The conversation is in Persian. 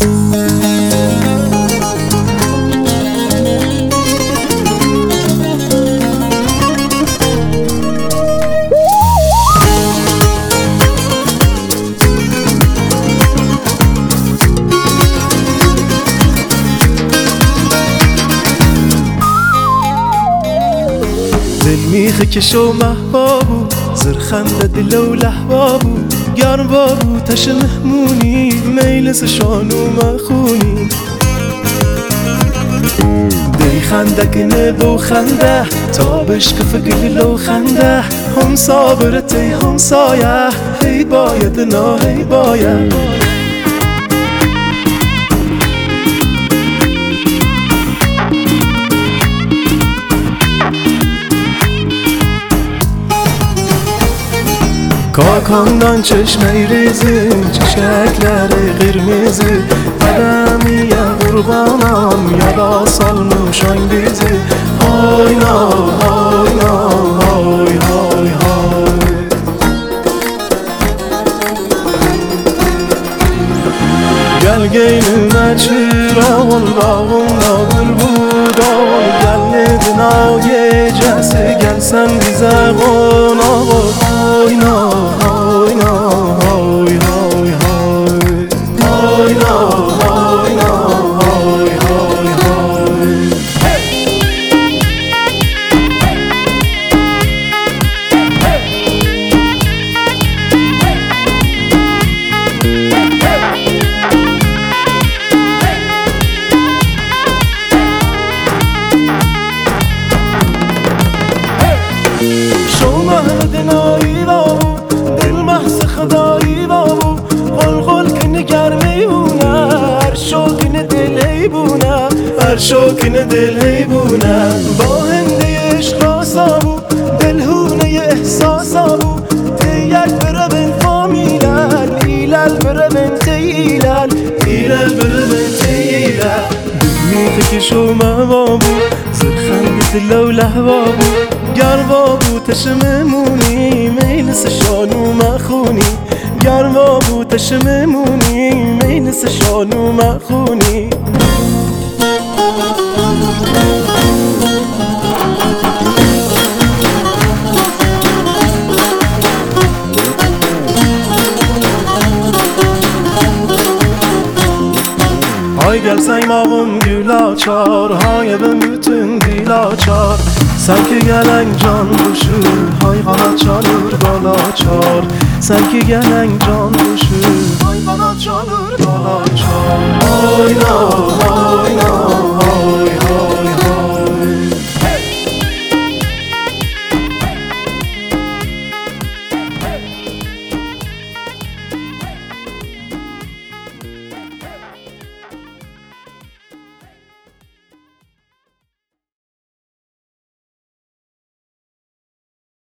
دل میخه کشو محبابو زرخنده دل و لحبابو گرم بابو تش مهمونی میلس شانو مخونی دی خنده کنه دو خنده تابش کف گل و خنده هم صابرتی هم سایه هی باید نا هی باید کاکاندان چشمه ریزی چشکلر قرمزی قدمی قربانم یادا سالموش انگیزی های نا های نا های های های گل گیلونه چیرا والباغم ناگل بود آول گل ندنای جسی گل سنگیزه قون آول های نا های نا های های های های نا های نا های های های دنایی بابو دل محض خدایی بابو غلغل کنه گرمی بونه هر شوکن دلی بونه هر شوکن دلی بونه با هنده اشخاصابو دلهونه احساسابو تیل بره بین فامیلل ایلل بره بین تیلل ایلل بره بین تیلل دل میخه کشو محبابو زرخنده دل و لحبابو گربابو تش ممونی میلس شانو مخونی گربابو تش ممونی میلس شانو مخونی های گل سیماغم گلاچار های به bütün دیلاچار sanki gelen can kuşu hayvana çalır bana çar sanki gelen can kuşu